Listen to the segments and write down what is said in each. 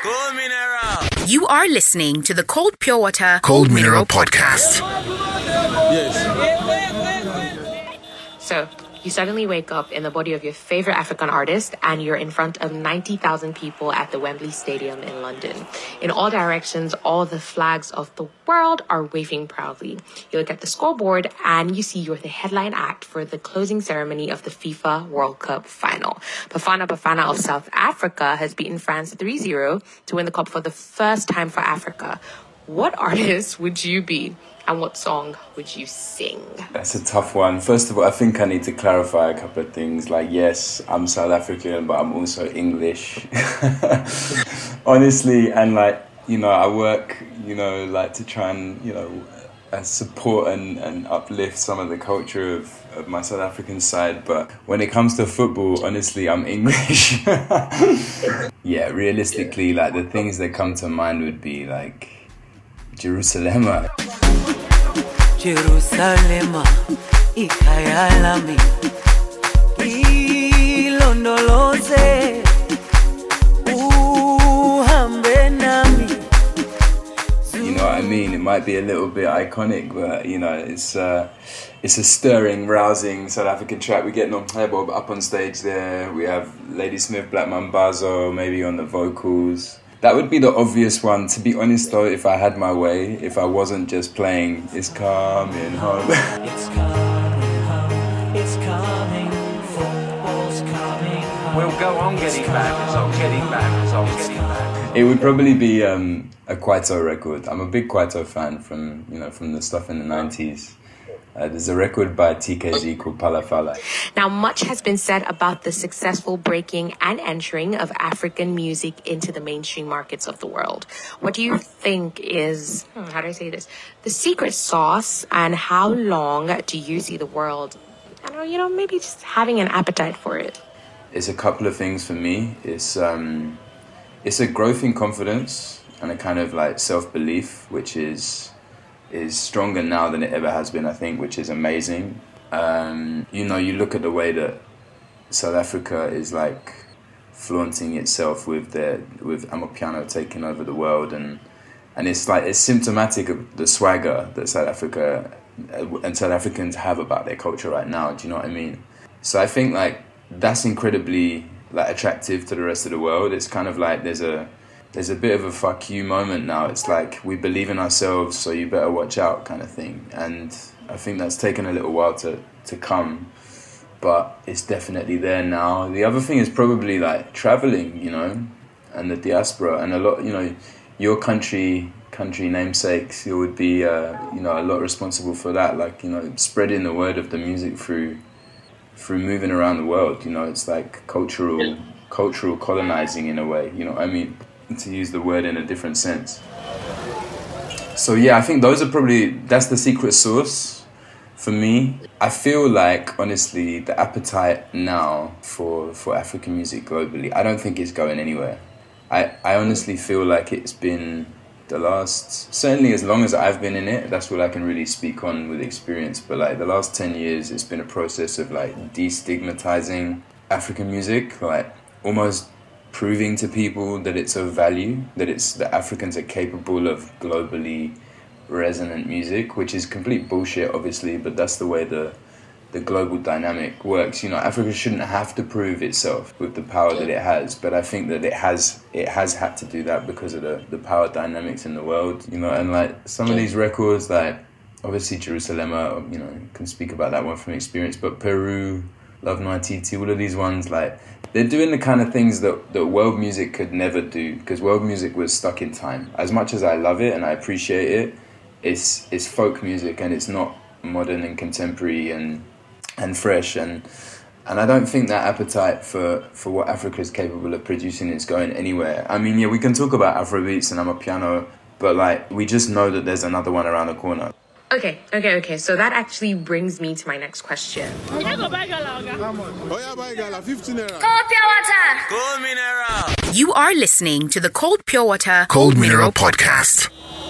Cold Mineral. You are listening to the Cold Pure Water Cold Mineral Podcast. Yes. So, you suddenly wake up in the body of your favorite African artist and you're in front of 90,000 people at the Wembley Stadium in London. In all directions, all the flags of the world are waving proudly. You look at the scoreboard and you see you're the headline act for the closing ceremony of the FIFA World Cup final. Bafana Bafana of South Africa has beaten France 3-0 to win the cup for the first time for Africa. What artist would you be? And what song would you sing? That's a tough one. First of all, I think I need to clarify a couple of things. Like, yes, I'm South African, but I'm also English. Honestly, and like, you know, I work, you know, like to try and, you know, support and uplift some of the culture of my South African side. But when it comes to football, honestly, I'm English. Yeah, realistically, like the things that come to mind would be like Jerusalema. Jerusalema, ikhaya lami, ilondoloze, uhambe nami. You know what I mean? It might be a little bit iconic, but you know, it's a stirring, rousing South African track. We get Nomhebo up on stage there. We have Ladysmith, Black Mambazo, maybe on the vocals. That would be the obvious one. To be honest though, if I had my way, if I wasn't just playing It's Coming Home. It's coming home, it's coming, football's coming home. We'll go on getting back. It's on getting back. It's on getting back. It would probably be a Kwaito record. I'm a big Kwaito fan from the stuff in the 90s. There's a record by TKZ called Palafala. Now, much has been said about the successful breaking and entering of African music into the mainstream markets of the world. What do you think is, how do I say this, the secret sauce, and how long do you see the world, I don't know, you know, maybe just having an appetite for it? It's a couple of things for me. It's a growth in confidence and a kind of like self-belief, which is stronger now than it ever has been, I think, which is amazing. You know, you look at the way that South Africa is like flaunting itself with Amapiano taking over the world, and it's like it's symptomatic of the swagger that South Africa and South Africans have about their culture right now. Do you know what I mean? So I think like that's incredibly like attractive to the rest of the world. It's kind of like there's a bit of a fuck you moment now. It's like we believe in ourselves, so you better watch out kind of thing. And I think that's taken a little while to come, but it's definitely there now. The other thing is probably like traveling, you know, and the diaspora, and a lot, you know, your country namesakes, you would be, you know, a lot responsible for that. Like, you know, spreading the word of the music through moving around the world. You know, it's like cultural colonizing in a way. You know what I mean? To use the word in a different sense. So yeah, I think that's the secret sauce for me. I feel like, honestly, the appetite now for African music globally, I don't think it's going anywhere. I honestly feel like it's been the last, certainly as long as I've been in it, that's what I can really speak on with experience, but like the last 10 years, it's been a process of like destigmatizing African music, like almost proving to people that it's of value, that Africans are capable of globally resonant music, which is complete bullshit, obviously, but that's the way the global dynamic works. You know, Africa shouldn't have to prove itself with the power that it has, but I think that it has had to do that because of the power dynamics in the world, you know. And like some of these records, like obviously Jerusalema, you know, can speak about that one from experience, but Peru, Love Noititi, all of these ones, like they're doing the kind of things that world music could never do, because world music was stuck in time. As much as I love it and I appreciate it, it's folk music, and it's not modern and contemporary and fresh, and I don't think that appetite for what Africa is capable of producing is going anywhere. I mean, yeah, we can talk about Afrobeats and Amapiano, but like we just know that there's another one around the corner. Okay. So that actually brings me to my next question. Oh yeah, buy gala, 15 naira. Cold Pure Water Cold Mineral. You are listening to the Cold Pure Water Cold Mineral Podcast.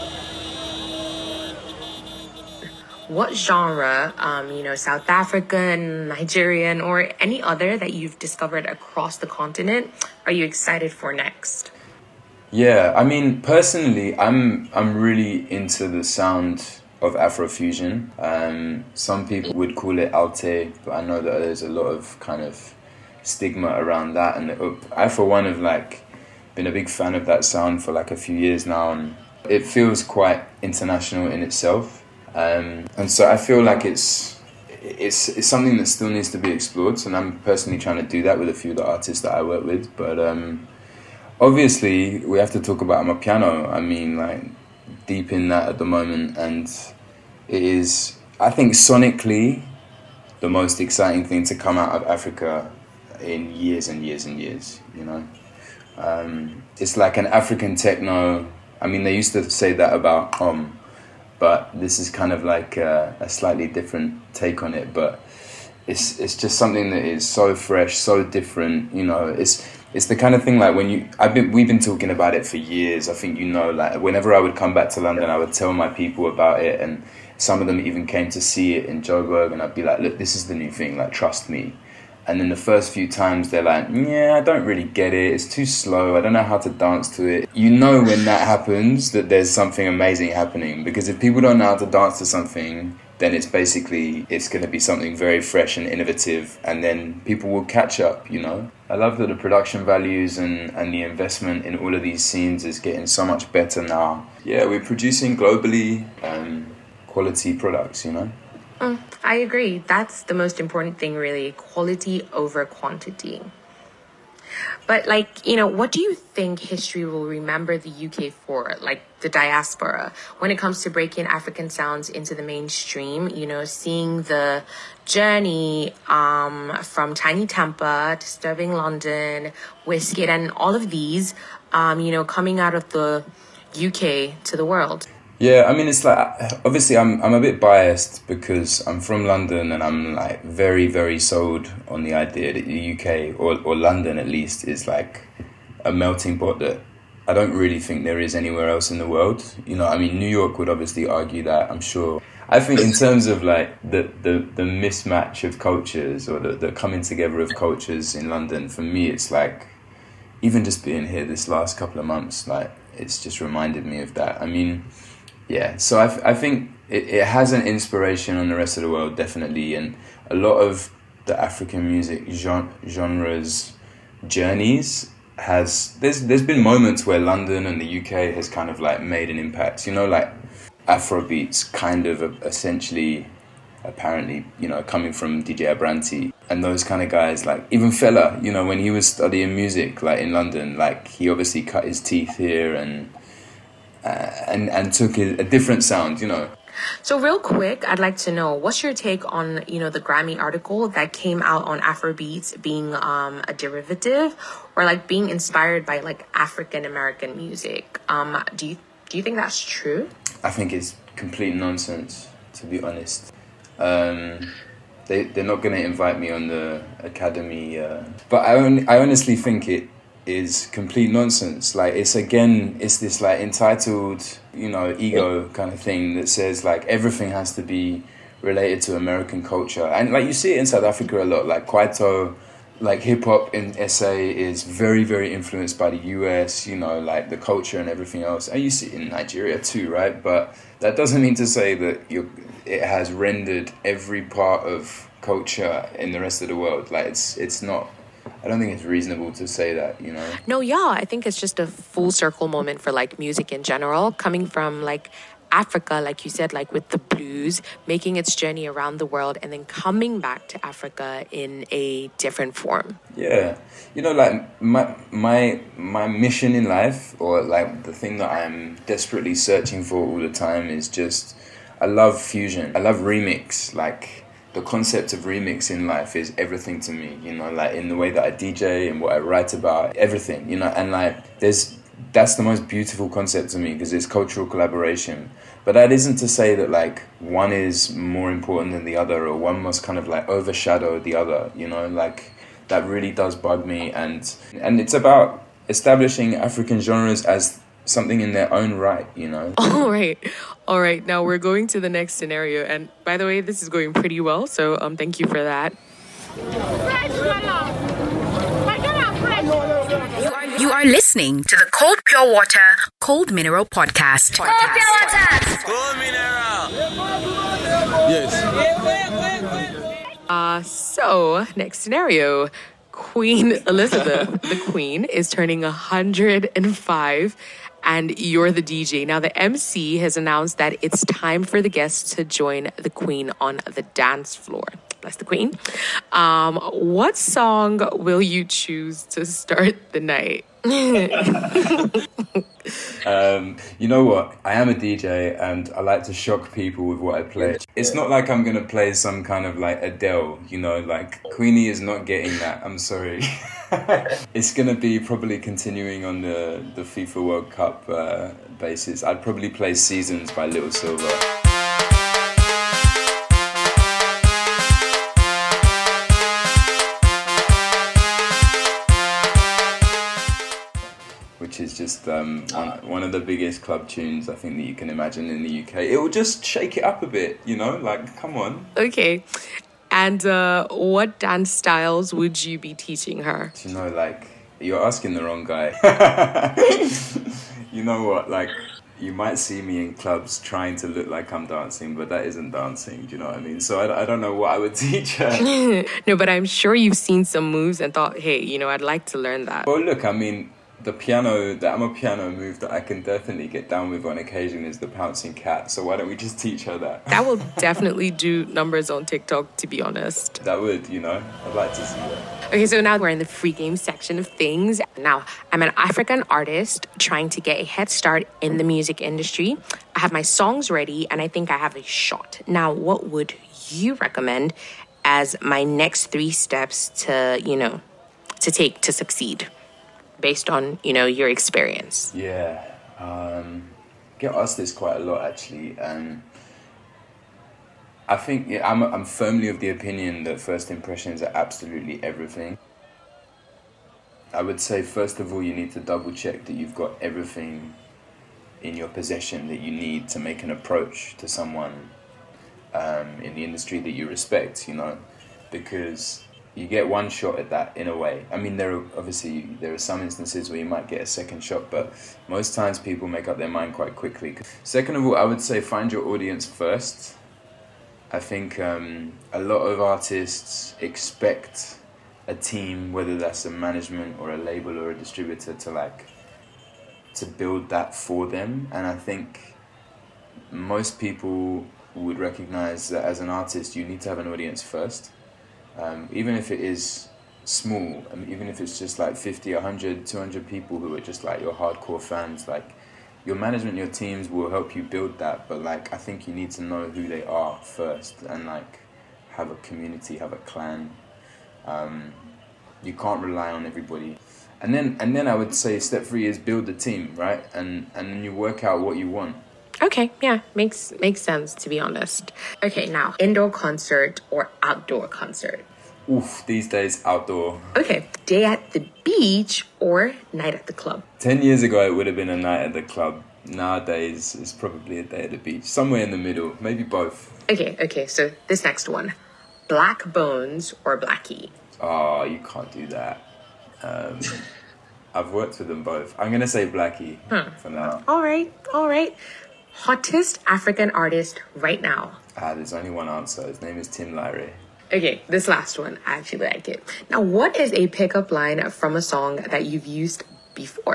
What genre, South African, Nigerian, or any other that you've discovered across the continent are you excited for next? Yeah, I mean, personally, I'm really into the sound of Afrofusion. Some people would call it Alte, but I know that there's a lot of kind of stigma around that. And I, for one, have like been a big fan of that sound for like a few years now, and it feels quite international in itself. And so I feel like it's something that still needs to be explored, and I'm personally trying to do that with a few of the artists that I work with. But obviously, we have to talk about Amapiano. I mean, like, deep in that at the moment, and it is, I think, sonically, the most exciting thing to come out of Africa in years and years and years, you know? It's like an African techno. I mean, they used to say that about but this is kind of like a slightly different take on it. But it's just something that is so fresh, so different. You know, it's the kind of thing like we've been talking about it for years. I think, you know, like whenever I would come back to London, I would tell my people about it, and some of them even came to see it in Joburg, and I'd be like, look, this is the new thing. Like, trust me. And then the first few times they're like, yeah, I don't really get it. It's too slow. I don't know how to dance to it. You know when that happens that there's something amazing happening. Because if people don't know how to dance to something, then it's going to be something very fresh and innovative. And then people will catch up, you know. I love that the production values and the investment in all of these scenes is getting so much better now. Yeah, we're producing globally quality products, you know. I agree. That's the most important thing, really. Quality over quantity. But, like, you know, what do you think history will remember the UK for, like the diaspora, when it comes to breaking African sounds into the mainstream? You know, seeing the journey from Tiny Tampa, Disturbing London, Wizkid, and all of these, you know, coming out of the UK to the world. Yeah, I mean, it's like, obviously I'm a bit biased because I'm from London, and I'm like very, very sold on the idea that the UK, or London at least, is like a melting pot that I don't really think there is anywhere else in the world. You know, I mean, New York would obviously argue that, I'm sure. I think in terms of like the mismatch of cultures, or the coming together of cultures in London, for me, it's like, even just being here this last couple of months, like, it's just reminded me of that. I mean, yeah, so I think it has an inspiration on the rest of the world, definitely, and a lot of the African music genres journeys there's been moments where London and the UK has kind of like made an impact, you know, like Afrobeats kind of essentially, apparently, you know, coming from DJ Abranti and those kind of guys, like even Fela, you know, when he was studying music like in London, like he obviously cut his teeth here and took a different sound, you know. So real quick, I'd like to know, what's your take on, you know, the Grammy article that came out on Afrobeats being a derivative, or like being inspired by like African American music? Do you think that's true? I think it's complete nonsense, to be honest. They're not going to invite me on the Academy, but I honestly think it is complete nonsense. Like, it's this like entitled, you know, ego kind of thing that says like everything has to be related to American culture, and like you see it in South Africa a lot. Like Kwaito, like hip hop in SA is very, very influenced by the US, you know, like the culture and everything else, and you see it in Nigeria too, right? But that doesn't mean to say that it has rendered every part of culture in the rest of the world. Like, it's not. I don't think it's reasonable to say that, you know? No, yeah, I think it's just a full circle moment for like music in general, coming from like Africa, like you said, like with the blues, making its journey around the world, and then coming back to Africa in a different form. Yeah. You know, like my mission in life, or like the thing that I'm desperately searching for all the time, is just, I love fusion. I love remix. Like, the concept of remix in life is everything to me, you know, like in the way that I DJ and what I write about, everything, you know, and like that's the most beautiful concept to me, because it's cultural collaboration. But that isn't to say that like one is more important than the other, or one must kind of like overshadow the other, you know, like that really does bug me. And it's about establishing African genres as something in their own right, you know. All right, now we're going to the next scenario, and by the way, this is going pretty well, so thank you for that. You are are listening to the Cold Pure Water, Cold Mineral Podcast. Cold Pure Water! Cold Mineral! Yes. So, next scenario. Queen Elizabeth, the Queen, is turning 105, and you're the DJ. Now, the MC has announced that it's time for the guests to join the Queen on the dance floor. Bless the Queen. What song will you choose to start the night? You know what? I am a DJ and I like to shock people with what I play. It's not like I'm going to play some kind of like Adele, you know, like Queenie is not getting that. I'm sorry. It's going to be probably continuing on the FIFA World Cup basis. I'd probably play Seasons by Little Silver. Which is just one of the biggest club tunes I think that you can imagine in the UK. It will just shake it up a bit, you know, like, come on. Okay. And what dance styles would you be teaching her? You know, like, you're asking the wrong guy. You know what, like, you might see me in clubs trying to look like I'm dancing, but that isn't dancing, do you know what I mean? So I don't know what I would teach her. No, but I'm sure you've seen some moves and thought, hey, you know, I'd like to learn that. Well, look, I mean, the piano move that I can definitely get down with on occasion is the pouncing cat. So why don't we just teach her that? That will definitely do numbers on TikTok, to be honest. That would, you know, I'd like to see that. Okay, so now we're in the free game section of things. Now, I'm an African artist trying to get a head start in the music industry. I have my songs ready and I think I have a shot. Now, what would you recommend as my next 3 steps to, you know, to take to succeed? Based on, you know, your experience. Yeah, get asked this quite a lot actually. I think I'm firmly of the opinion that first impressions are absolutely everything. I would say first of all you need to double check that you've got everything in your possession that you need to make an approach to someone in the industry that you respect, you know, because you get one shot at that in a way. I mean, there are some instances where you might get a second shot, but most times people make up their mind quite quickly. Second of all, I would say find your audience first. I think a lot of artists expect a team, whether that's a management or a label or a distributor, to build that for them. And I think most people would recognize that as an artist, you need to have an audience first. Even if it is small, I mean, even if it's just like 50, 100, 200 people who are just like your hardcore fans, like your management, your teams will help you build that. But like, I think you need to know who they are first and like have a community, have a clan. You can't rely on everybody. And then I would say step 3 is build the team, right? And then you work out what you want. Okay, yeah, makes sense, to be honest. Okay, now, indoor concert or outdoor concert? Oof, these days, outdoor. Okay, day at the beach or night at the club? 10 years ago, it would have been a night at the club. Nowadays, it's probably a day at the beach. Somewhere in the middle, maybe both. Okay, so this next one. Black Bones or Blackie? Oh, you can't do that. I've worked with them both. I'm going to say Blackie for now. All right. Hottest African artist right now? There's only one answer. His name is Tim Lyre. Okay, this last one, I actually like it. Now, what is a pickup line from a song that you've used before?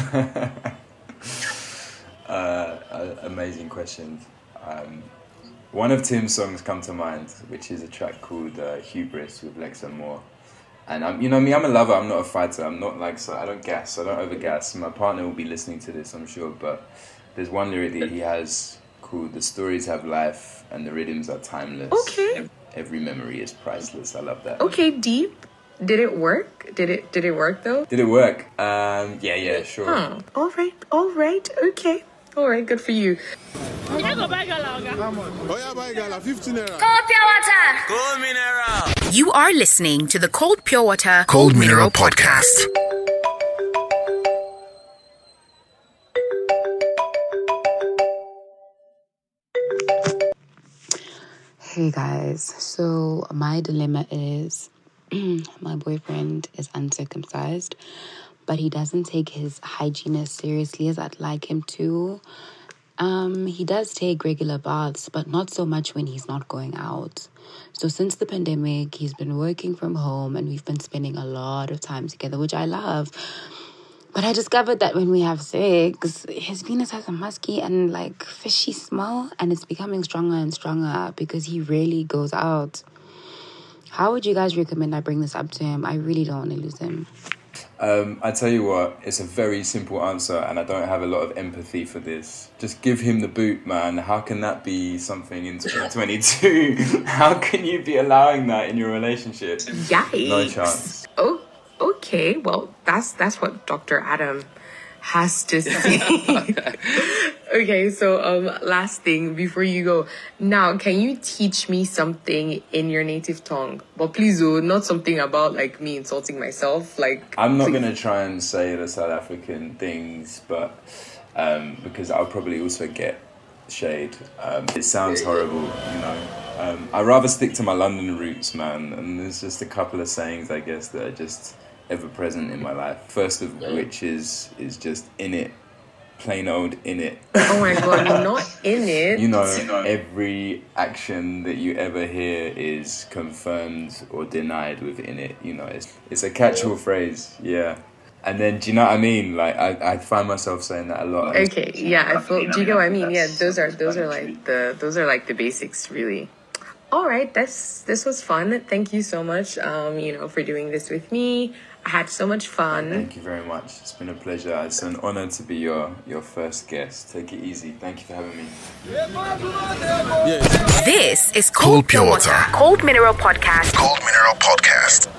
Amazing question. One of Tim's songs come to mind, which is a track called Hubris with Lexa Moore. And you know me, I'm a lover, I'm not a fighter. I'm not like, so I don't gas, I don't overgas. My partner will be listening to this, I'm sure, but there's one lyric that he has called "The stories have life and the rhythms are timeless. Okay. Every memory is priceless." I love that. Okay, deep. Did it work? Did it work though? Did it work? Yeah, sure. All right. Okay. All right, good for you. Oh yeah, buy gala, 15 naira. Cold Pure Water! Cold Mineral. You are listening to the Cold Pure Water, Cold Mineral Podcast. Hey guys, so my dilemma is my boyfriend is uncircumcised, but he doesn't take his hygiene as seriously as I'd like him to. He does take regular baths, but not so much when he's not going out. So since the pandemic, he's been working from home and we've been spending a lot of time together, which I love. But I discovered that when we have sex, his penis has a musky and like fishy smell, and it's becoming stronger and stronger because he rarely goes out. How would you guys recommend I bring this up to him? I really don't want to lose him. I tell you what, it's a very simple answer and I don't have a lot of empathy for this. Just give him the boot, man. How can that be something in 2022? How can you be allowing that in your relationship? Yikes. No chance. Oh, okay. Well, that's what Dr. Adam has to say. Okay, so last thing before you go. Now, can you teach me something in your native tongue? But please, not something about like me insulting myself. Like I'm not gonna try and say the South African things, but because I'll probably also get shade. It sounds horrible, you know. I'd rather stick to my London roots, man. And there's just a couple of sayings, I guess, that are just ever present in my life. First of which is just in it. Plain old in it. Oh my god, you're not in it. You know, every action that you ever hear is confirmed or denied with in it. You know, it's a catch-all phrase, yeah. And then, do you know what I mean? Like, I find myself saying that a lot. Okay, yeah, do you get what I mean? Yeah, those are like the basics, really. All right, this was fun. Thank you so much, for doing this with me. I had so much fun. Thank you very much. It's been a pleasure. It's an honor to be your first guest. Take it easy. Thank you for having me. This is Cold Pure Water. Cold Mineral Podcast. Cold Mineral Podcast.